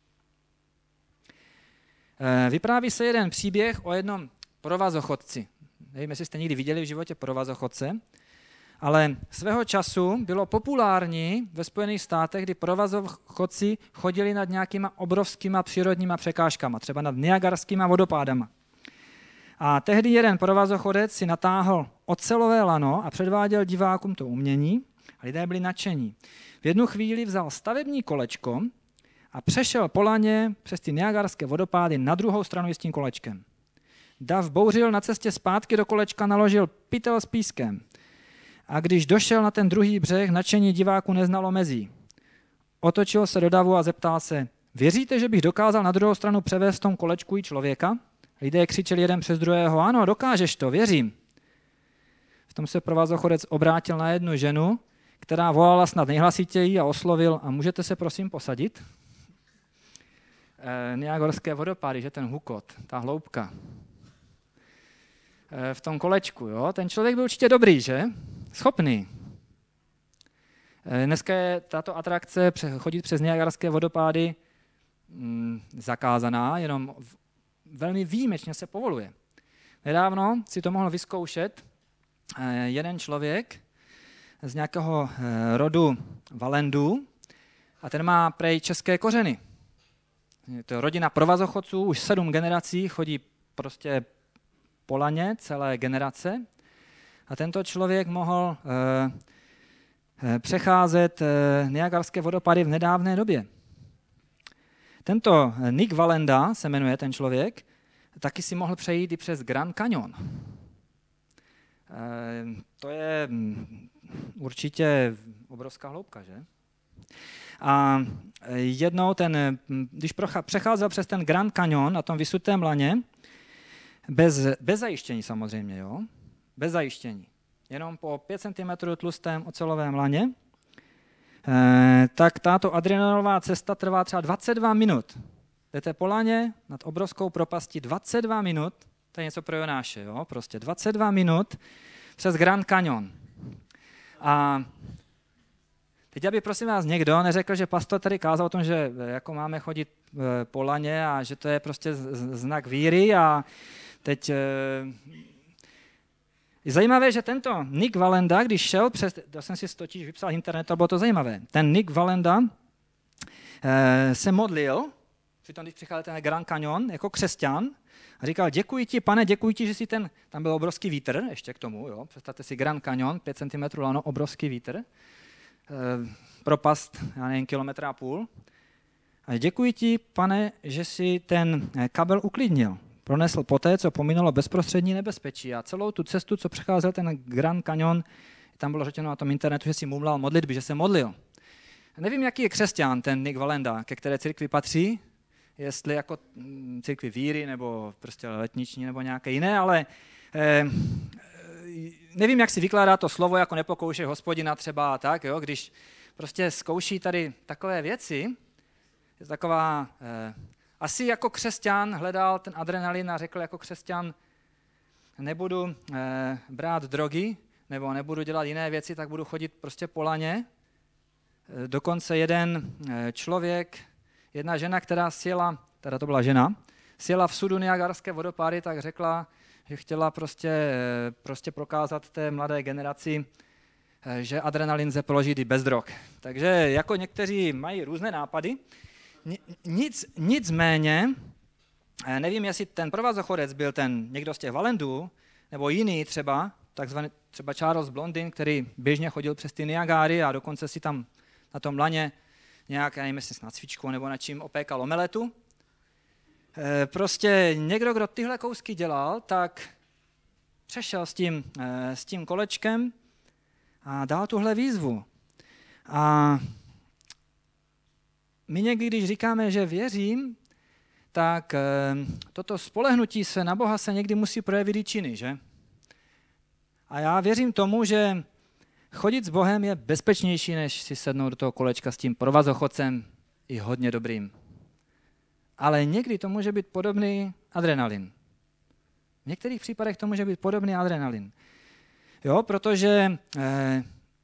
Vypráví se jeden příběh o jednom provazochodci. Nevím, jestli jste někdy viděli v životě provazochodce, ale svého času bylo populární ve Spojených státech, kdy provazochodci chodili nad nějakýma obrovskýma přírodníma překážkama, třeba nad Niagarskýma vodopádama. A tehdy jeden provazochodec si natáhl ocelové lano a předváděl divákům to umění a lidé byli nadšení. V jednu chvíli vzal stavební kolečko a přešel po laně přes ty Niagarské vodopády na druhou stranu s tím kolečkem. Dav bouřil na cestě zpátky do kolečka, naložil pytel s pískem. A když došel na ten druhý břeh, nadšení diváků neznalo mezí. Otočil se do davu a zeptal se, věříte, že bych dokázal na druhou stranu převést v tom kolečku i člověka? Lidé křičeli jeden přes druhého, ano, dokážeš to, věřím. V tom se provazochodec obrátil na jednu ženu, která volala snad nejhlasitěji a oslovil, a můžete se prosím posadit? E, Niagorské vodopády, že ten hukot, ta hloubka. E, v tom kolečku, jo, ten člověk byl určitě dobrý, že? Schopný. E, dneska je tato atrakce chodit přes Niagarské vodopády mm, zakázaná, jenom v, velmi výjimečně se povoluje. Nedávno si to mohl vyzkoušet jeden člověk z nějakého rodu Valendů a ten má prej české kořeny. Je to rodina provazochodců, už sedm generací chodí prostě po laně, celé generace. A tento člověk mohl eh, přecházet eh, Niagarské vodopády v nedávné době. Tento Nick Valenda se jmenuje ten člověk, taky si mohl přejít i přes Grand Canyon. Eh, to je určitě obrovská hloubka, že? A jednou, ten, když přecházel přes ten Grand Canyon na tom vysutém laně, bez, bez zajištění samozřejmě, jo? Bez zajištění, jenom po pět centimetrů tlustém ocelovém laně, eh, tak tato adrenalinová cesta trvá třeba dvacet dva minut. Jdete po laně nad obrovskou propastí dvacet dva minut, to je něco pro Jonáše, jo? Prostě dvacet dva minut přes Grand Canyon. A teď, aby prosím vás někdo neřekl, že pastor tady kázal o tom, že jako máme chodit po laně a že to je prostě znak víry a teď je zajímavé, že tento Nick Valenda, když šel přes, to jsem si totiž vypsal internet, bylo to zajímavé, ten Nick Valenda se modlil, přitom když přicházel ten Grand Canyon jako křesťan a říkal, děkuji ti, pane, děkuji ti, že si ten, tam byl obrovský vítr, ještě k tomu, jo, představte si Grand Canyon, pět centimetrů lano, obrovský vítr, propast, já nevím, kilometra a půl. A děkuji ti, pane, že si ten kabel uklidnil. Pronesl poté, co pominulo bezprostřední nebezpečí. A celou tu cestu, co přecházel ten Grand Canyon, tam bylo řečeno na tom internetu, že si mumlal modlitby, že se modlil. Nevím, jaký je křesťan, ten Nick Valenda, ke které církvi patří, jestli jako církvi víry, nebo prostě letniční, nebo nějaké jiné, ale eh, nevím, jak si vykládá to slovo, jako nepokoušej Hospodina třeba tak, jo, když prostě zkouší tady takové věci, je taková, eh, asi jako křesťan hledal ten adrenalin a řekl jako křesťan, nebudu eh, brát drogy, nebo nebudu dělat jiné věci, tak budu chodit prostě po laně. Eh, dokonce jeden eh, člověk, jedna žena, která sjela, teda to byla žena, sjela v sudu Niagarské vodopády, tak řekla, že chtěla prostě, prostě prokázat té mladé generaci, že adrenalin lze položit i bez drog. Takže jako někteří mají různé nápady, nic, nicméně, nevím, jestli ten provazochodec byl ten někdo z těch Valendů, nebo jiný třeba, takzvaný třeba Charles Blondin, který běžně chodil přes ty Niagary a dokonce si tam na tom laně nějak, nevím, jestli s cvičkou nebo na čím opékal omeletu. Prostě někdo, kdo tyhle kousky dělal, tak přešel s tím, s tím kolečkem a dal tuhle výzvu. A my někdy, když říkáme, že věřím, tak toto spolehnutí se na Boha se někdy musí projevit i činy, že? A já věřím tomu, že chodit s Bohem je bezpečnější, než si sednout do toho kolečka s tím provazochodcem i hodně dobrým. Ale někdy to může být podobný adrenalin. V některých případech to může být podobný adrenalin. Jo, protože eh,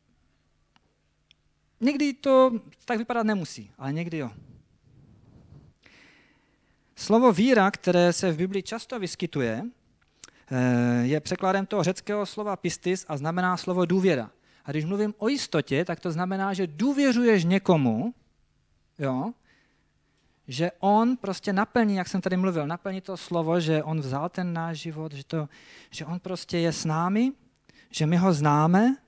někdy to tak vypadat nemusí, ale někdy jo. Slovo víra, které se v Biblii často vyskytuje, eh, je překladem toho řeckého slova pistis a znamená slovo důvěra. A když mluvím o jistotě, tak to znamená, že důvěřuješ někomu, jo, že on prostě naplní, jak jsem tady mluvil, naplní to slovo, že on vzal ten náš život, že, to, že on prostě je s námi, že my ho známe.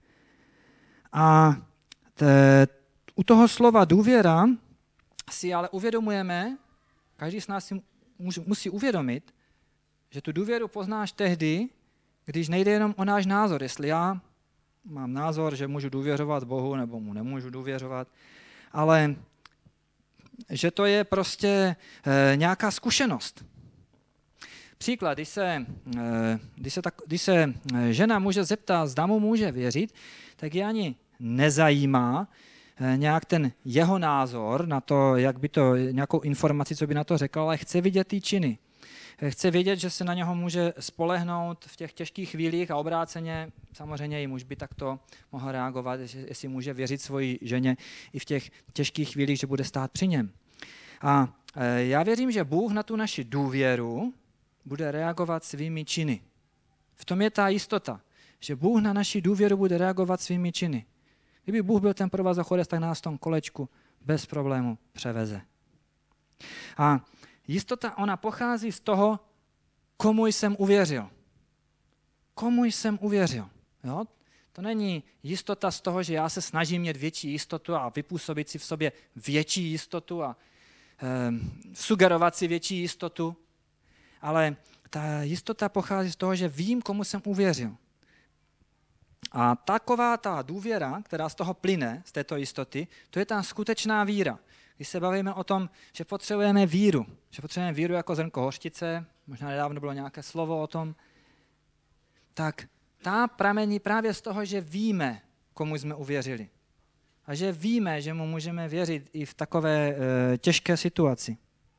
A te, u toho slova důvěra si ale uvědomujeme, každý z nás si musí uvědomit, že tu důvěru poznáš tehdy, když nejde jenom o náš názor. Jestli já mám názor, že můžu důvěřovat Bohu, nebo mu nemůžu důvěřovat, ale že to je prostě e, nějaká zkušenost. Příklad, když se, e, když, se tak, když se žena muže zeptá, zda mu může věřit, tak je ani nezajímá e, nějak ten jeho názor na to, jak by to, nějakou informaci, co by na to řekl, ale chce vidět ty činy. Chce vědět, že se na něho může spolehnout v těch těžkých chvílích a obráceně samozřejmě i muž by takto mohl reagovat, jestli může věřit svoji ženě i v těch těžkých chvílích, že bude stát při něm. A já věřím, že Bůh na tu naši důvěru bude reagovat svými činy. V tom je ta jistota, že Bůh na naši důvěru bude reagovat svými činy. Kdyby Bůh byl ten provazochodec, tak nás v tom kolečku bez problému převeze. A jistota, ona pochází z toho, komu jsem uvěřil. Komu jsem uvěřil. Jo? To není jistota z toho, že já se snažím mít větší jistotu a vypůsobit si v sobě větší jistotu a e, sugerovat si větší jistotu, ale ta jistota pochází z toho, že vím, komu jsem uvěřil. A taková ta důvěra, která z toho plyne, z této jistoty, to je ta skutečná víra. Když se bavíme o tom, že potřebujeme víru, že potřebujeme víru jako zrnko hořčice, možná nedávno bylo nějaké slovo o tom, tak ta pramení právě z toho, že víme, komu jsme uvěřili. A že víme, že mu můžeme věřit i v takové e, těžké situaci.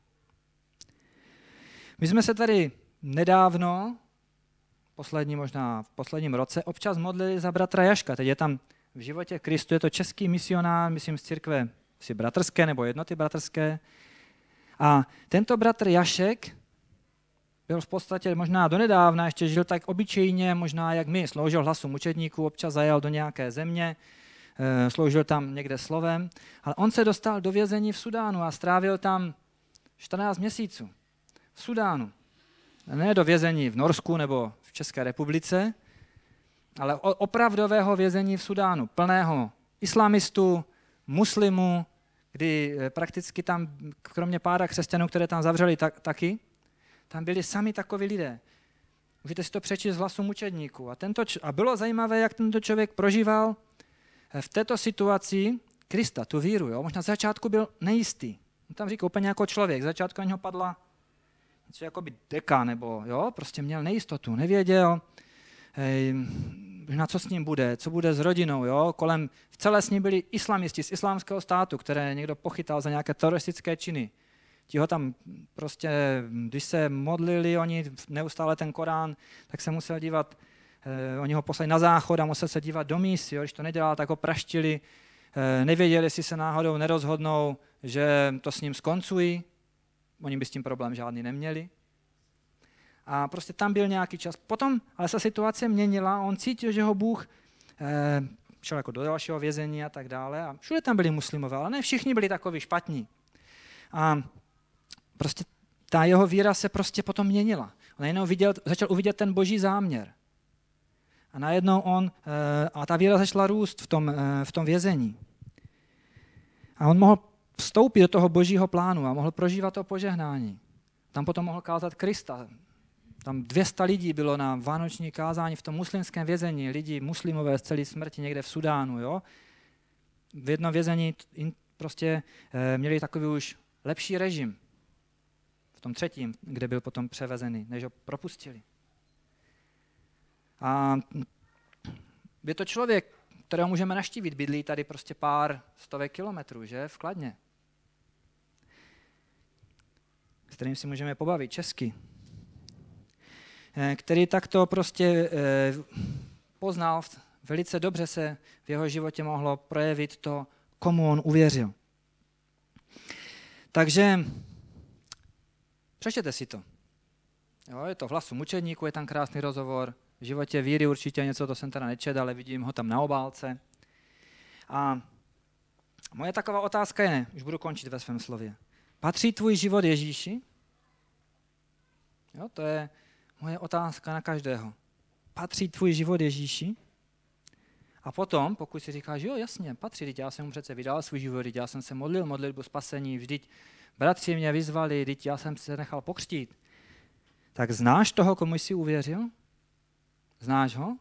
My jsme se tady nedávno, poslední možná v posledním roce, občas modlili za bratra Jaška. Teď je tam v životě Kristu, je to český misionář, myslím z církve si bratrské nebo jednoty bratrské. A tento bratr Jašek byl v podstatě možná donedávna, ještě žil tak obyčejně, možná jak my, sloužil hlasu mučedníků, občas zajel do nějaké země, sloužil tam někde slovem, ale on se dostal do vězení v Sudánu a strávil tam čtrnáct měsíců. V Sudánu. Ne do vězení v Norsku nebo v České republice, ale opravdového vězení v Sudánu, plného islamistů, muslimů, kdy prakticky tam, kromě pára křesťanů, které tam zavřeli tak, taky, tam byli sami takoví lidé. Můžete si to přečíst z hlasu mučedníků. A, tento, a bylo zajímavé, jak tento člověk prožíval v této situaci Krista, tu víru. Jo? Možná z začátku byl nejistý. On tam říká úplně jako člověk. Z začátku na něho padla něco jako by deka, nebo jo? Prostě měl nejistotu, nevěděl, hej, na co s ním bude, co bude s rodinou. Jo? Kolem, v celé s ním byli islamisti z islámského státu, které někdo pochytal za nějaké teroristické činy. Ti ho tam prostě, když se modlili oni neustále ten Korán, tak se musel dívat, eh, oni ho poslali na záchod a musel se dívat do mísy, jo, když to nedělal, tak ho praštili, eh, nevěděli, jestli se náhodou nerozhodnou, že to s ním skoncují, oni by s tím problém žádný neměli. A prostě tam byl nějaký čas. Potom ale se situace měnila, on cítil, že ho Bůh eh, šel jako do dalšího vězení a tak dále a všude tam byli muslimové, ale ne všichni byli takoví špatní. A prostě ta jeho víra se prostě potom měnila. On najednou viděl, začal uvidět ten boží záměr. A najednou on, a ta víra začala růst v tom, v tom vězení. A on mohl vstoupit do toho božího plánu a mohl prožívat to požehnání. Tam potom mohl kázat Krista. Tam dvě stě lidí bylo na vánoční kázání v tom muslimském vězení. Lidi muslimové z celé smrti někde v Sudánu. Jo? V jednom vězení prostě měli takový už lepší režim. V tom třetím, kde byl potom převezený, než ho propustili. A je to člověk, kterého můžeme navštívit, bydlí tady prostě pár stovek kilometrů, že, v Kladně. S kterým si můžeme pobavit česky. Který takto prostě poznal, velice dobře se v jeho životě mohlo projevit to, komu on uvěřil. Takže přečtěte si to. Jo, je to v hlasu mučedníku, je tam krásný rozhovor. V životě víry určitě něco, to jsem teda nečetl, ale vidím ho tam na obálce. A moje taková otázka je, už budu končit ve svém slově. Patří tvůj život Ježíši? Jo, to je moje otázka na každého. Patří tvůj život Ježíši? A potom, pokud si říkáš, jo, jasně, patří, teď já jsem mu přece vydal svůj život, teď já jsem se modlil, modlitbu spasení, vždyť bratři mě vyzvali, vždyť já jsem se nechal pokřtít. Tak znáš toho, komu jsi uvěřil? Znáš ho?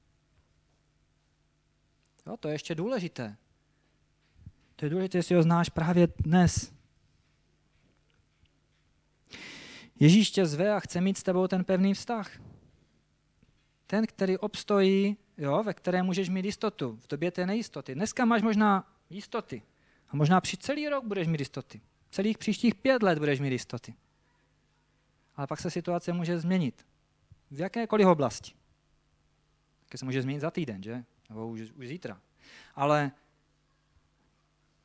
Jo, to je ještě důležité. To je důležité, jestli ho znáš právě dnes. Ježíš tě zve a chce mít s tebou ten pevný vztah. Ten, který obstojí, jo, ve kterém můžeš mít jistotu. V době té nejistoty. Dneska máš možná jistoty. A možná při celý rok budeš mít jistoty. Celých příštích pět let budeš mít jistoty. Ale pak se situace může změnit. V jakékoliv oblasti. Také se může změnit za týden, že? Nebo už, už zítra. Ale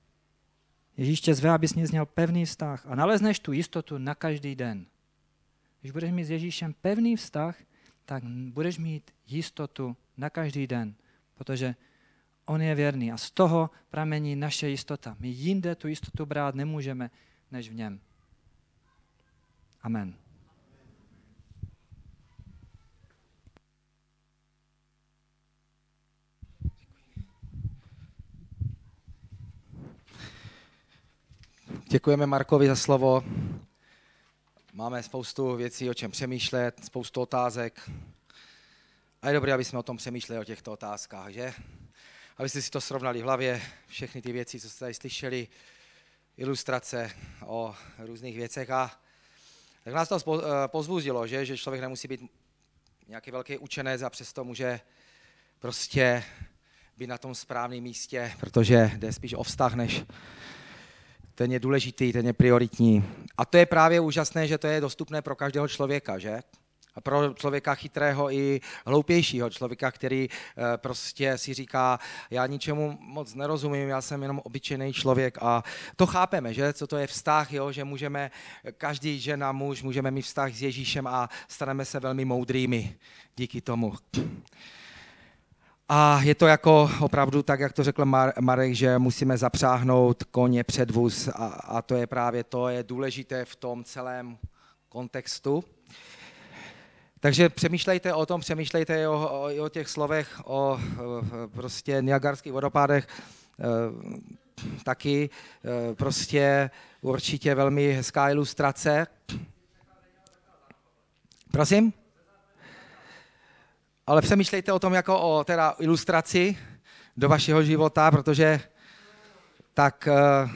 Ježíš tě zve, abys s ním měl pevný vztah a nalezneš tu jistotu na každý den. Když budeš mít s Ježíšem pevný vztah, tak budeš mít jistotu na každý den, protože on je věrný a z toho pramení naše jistota. My jinde tu jistotu brát nemůžeme, než v něm. Amen. Děkujeme Markovi za slovo. Máme spoustu věcí, o čem přemýšlet, spoustu otázek. A je dobré, aby jsme o tom přemýšleli, o těchto otázkách, že? Abyste si to srovnali v hlavě, všechny ty věci, co jste tady slyšeli, ilustrace o různých věcech. A tak nás to pozbudilo, že? Že člověk nemusí být nějaký velký učenec a přesto může prostě být na tom správném místě, protože jde spíš o vztah, než ten je důležitý, ten je prioritní. A to je právě úžasné, že to je dostupné pro každého člověka, že? A pro člověka chytrého i hloupějšího, člověka, který prostě si říká, já ničemu moc nerozumím, já jsem jenom obyčejný člověk a to chápeme, že? Co to je vztah, jo? Že můžeme, každý žena, muž, můžeme mít vztah s Ježíšem a staneme se velmi moudrými díky tomu. A je to jako opravdu tak, jak to řekl Marek, že musíme zapřáhnout koně před vůz a, a to je právě to, je důležité v tom celém kontextu. Takže přemýšlejte o tom, přemýšlejte o, o, o těch slovech, o prostě Niagarských vodopádech e, taky, e, prostě určitě velmi hezká ilustrace. Prosím? Ale přemýšlejte o tom jako o teda ilustraci do vašeho života, protože tak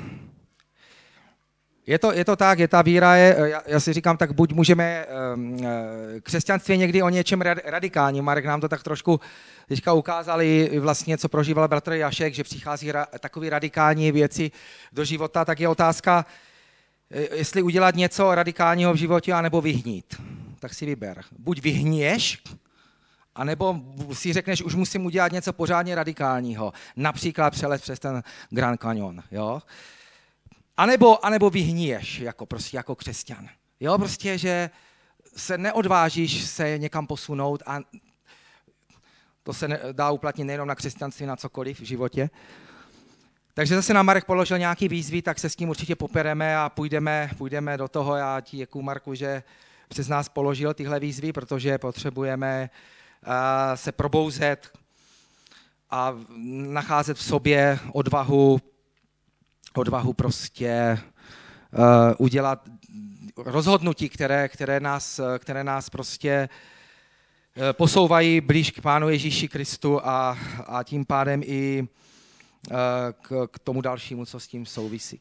je to, je to tak, je ta víra, je, já, já si říkám, tak buď můžeme, křesťanství je někdy o něčem radikální, Marek nám to tak trošku teďka ukázal i vlastně, co prožíval bratr Jašek, že přichází ra, takový radikální věci do života, tak je otázka, jestli udělat něco radikálního v životě, anebo vyhnít. Tak si vyber. Buď vyhníš, a nebo si řekneš, už musím udělat něco pořádně radikálního, například přelet přes ten Grand Canyon, jo? A nebo, a nebo vyhníješ jako, prostě, jako křesťan. Jo, prostě, že se neodvážíš se někam posunout a to se dá uplatnit nejenom na křesťanství, na cokoliv v životě. Takže zase nám Marek položil nějaký výzvy, tak se s tím určitě popereme a půjdeme, půjdeme do toho. Já ti děkuju, Marku, že přes nás položil tyhle výzvy, protože potřebujeme se probouzet a nacházet v sobě odvahu, odvahu prostě uh, udělat rozhodnutí, které, které, nás, které nás prostě uh, posouvají blíž k Pánu Ježíši Kristu a, a tím pádem i uh, k, k tomu dalšímu, co s tím souvisí.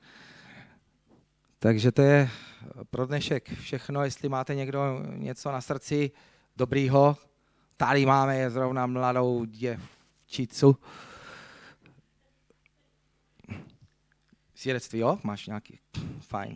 Takže to je pro dnešek všechno. Jestli máte někdo něco na srdci dobrýho, tady máme je zrovna mladou děvčicu. Svědectví, jo? Máš nějaký? Fajn.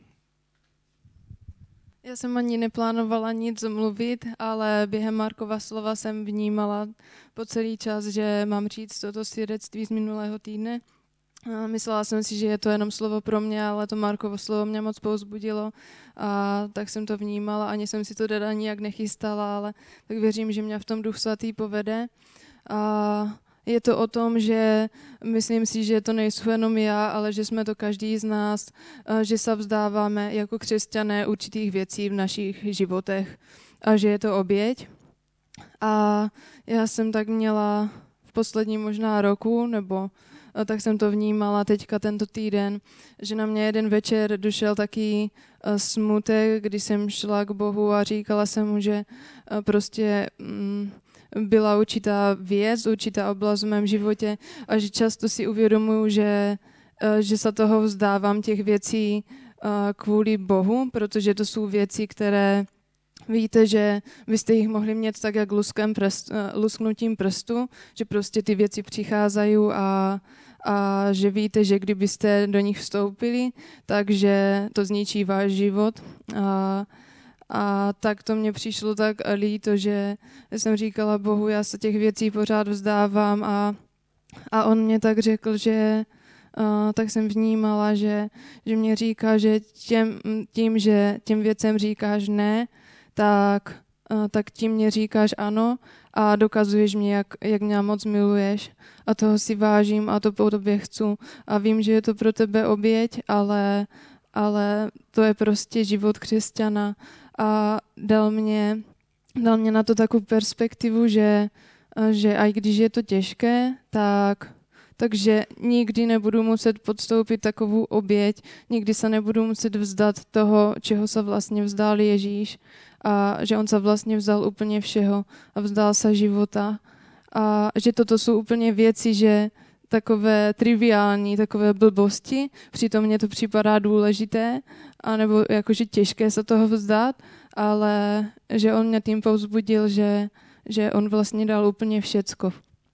Já jsem ani neplánovala nic mluvit, ale během Markova slova jsem vnímala po celý čas, že mám říct toto svědectví z minulého týdne. A myslela jsem si, že je to jenom slovo pro mě, ale to Markovo slovo mě moc povzbudilo a tak jsem to vnímala. Ani jsem si to teda nijak nechystala, ale tak věřím, že mě v tom Duch Svatý povede. A je to o tom, že myslím si, že to nejsou jenom já, ale že jsme to každý z nás, že se vzdáváme jako křesťané určitých věcí v našich životech a že je to oběť. A já jsem tak měla v posledním možná roku, nebo tak jsem to vnímala teďka tento týden, že na mě jeden večer došel taký smutek, kdy jsem šla k Bohu a říkala jsem mu, že prostě byla určitá věc, určitá oblast v mém životě a že často si uvědomuji, že, že se toho vzdávám těch věcí kvůli Bohu, protože to jsou věci, které víte, že byste jich mohli mít tak, jak luskem prst, lusknutím prstu, že prostě ty věci přicházají a, a že víte, že kdybyste do nich vstoupili, takže to zničí váš život. A, a tak to mně přišlo tak líto, že jsem říkala Bohu, já se těch věcí pořád vzdávám a, a on mě tak řekl, že tak jsem vnímala, že, že mě říká, že těm, tím, že těm věcem říkáš ne, tak, tak tím mě říkáš ano a dokazuješ mi, jak, jak mě moc miluješ. A toho si vážím a to po tobě chci. A vím, že je to pro tebe oběť, ale, ale to je prostě život křesťana. A dal mě, dal mě na to takovou perspektivu, že, že i když je to těžké, tak takže nikdy nebudu muset podstoupit takovou oběť, nikdy se nebudu muset vzdat toho, čeho se vlastně vzdal Ježíš a že on se vlastně vzal úplně všeho a vzdal se života a že toto jsou úplně věci, že takové triviální, takové blbosti, přitom mně to připadá důležité, anebo jakože těžké se toho vzdát, ale že on mě tím povzbudil, že, že on vlastně dal úplně všecko.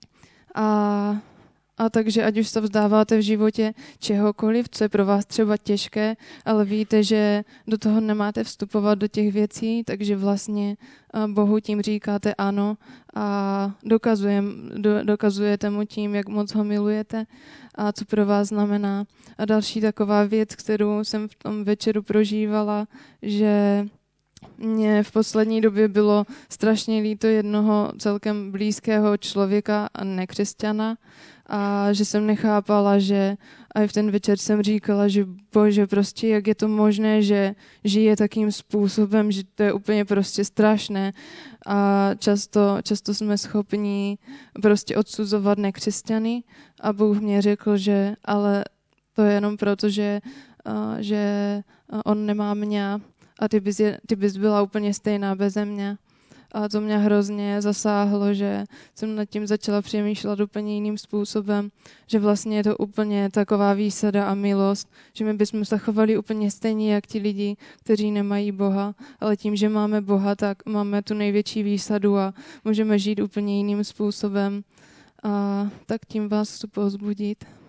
A A takže ať už se vzdáváte v životě čehokoliv, co je pro vás třeba těžké, ale víte, že do toho nemáte vstupovat do těch věcí, takže vlastně Bohu tím říkáte ano a dokazujem, do, dokazujete mu tím, jak moc ho milujete a co pro vás znamená. A další taková věc, kterou jsem v tom večeru prožívala, že mně v poslední době bylo strašně líto jednoho celkem blízkého člověka a nekřesťana a že jsem nechápala, že a v ten večer jsem říkala, že bože, prostě jak je to možné, že žije takým způsobem, že to je úplně prostě strašné a často, často jsme schopni prostě odsuzovat nekřesťany a Bůh mě řekl, že ale to je jenom proto, že, že on nemá mě a ty bys, je, ty bys byla úplně stejná beze mě. A to mě hrozně zasáhlo, že jsem nad tím začala přemýšlet úplně jiným způsobem, že vlastně je to úplně taková výsada a milost, že my bychom se chovali úplně stejně jak ti lidi, kteří nemají Boha, ale tím, že máme Boha, tak máme tu největší výsadu a můžeme žít úplně jiným způsobem. A tak tím vás chci povzbudit.